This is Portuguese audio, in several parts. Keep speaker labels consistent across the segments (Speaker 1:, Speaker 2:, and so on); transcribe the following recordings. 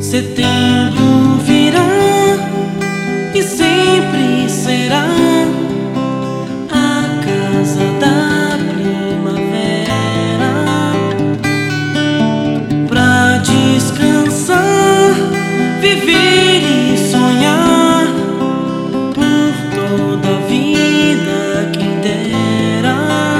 Speaker 1: Setembro virá e sempre será a casa da primavera, pra descansar, viver e sonhar por toda a vida, quem dera.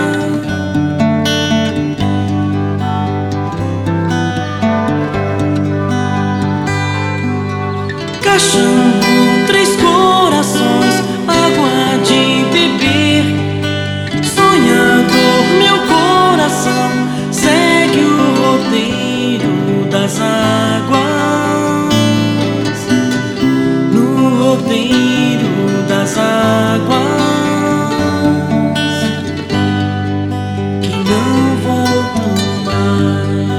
Speaker 1: Caixão com 3 corações, água de beber. Sonhador, meu coração segue o roteiro das águas, no roteiro das águas que não voltam mais.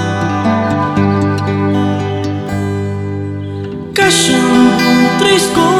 Speaker 1: Caixão com 3 cores,